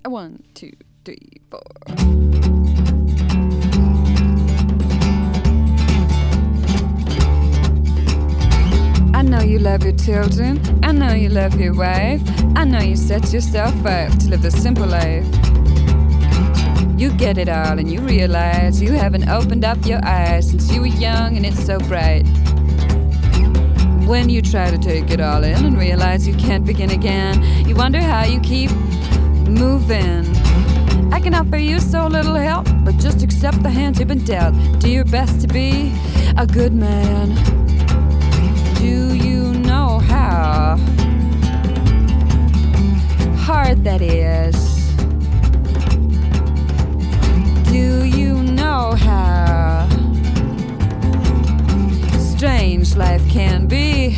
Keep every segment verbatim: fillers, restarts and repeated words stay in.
One, two, three, four. I know you love your children. I know you love your wife. I know you set yourself up to live the simple life. You get it all and you realize you haven't opened up your eyes since you were young and it's so bright. When you try to take it all in and realize you can't begin again, you wonder how you keep moving. I can offer you so little help, but just accept the hands you've been dealt. Do your best to be a good man. Do you know how hard that is? Do you know how strange life can be?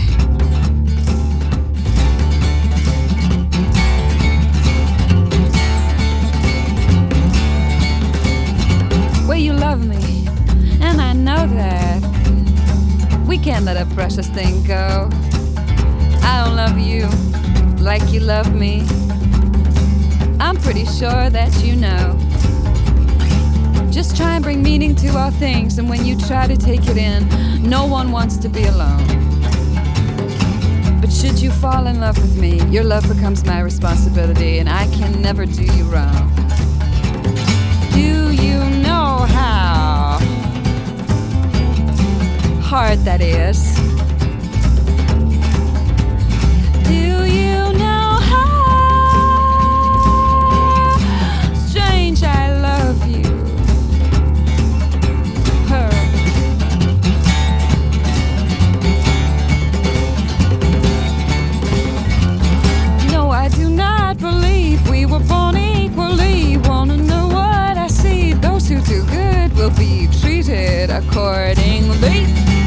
Well, you love me, and I know that. We can't let a precious thing go. I don't love you like you love me. I'm pretty sure that you know. Just try and bring meaning to all things, and when you try to take it in, no one wants to be alone. But should you fall in love with me, your love becomes my responsibility, and I can never do you wrong. Do you know how hard that is? Do you know how strange I love you? Her. No, I do not believe we were born equally. Wanna know what I see? Those who do good will be treated accordingly.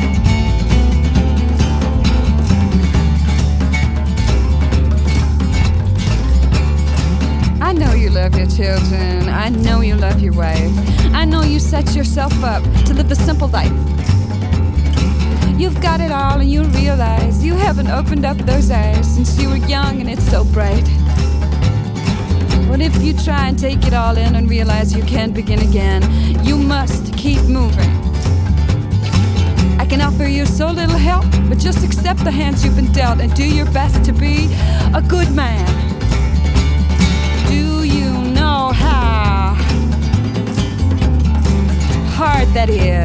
I know you love your children. I know you love your wife. I know you set yourself up to live the simple life. You've got it all and you realize you haven't opened up those eyes since you were young and it's so bright. But if you try and take it all in and realize you can't begin again, you must keep moving. I can offer you so little help, but just accept the hands you've been dealt and do your best to be a good man. Do you know how hard that is?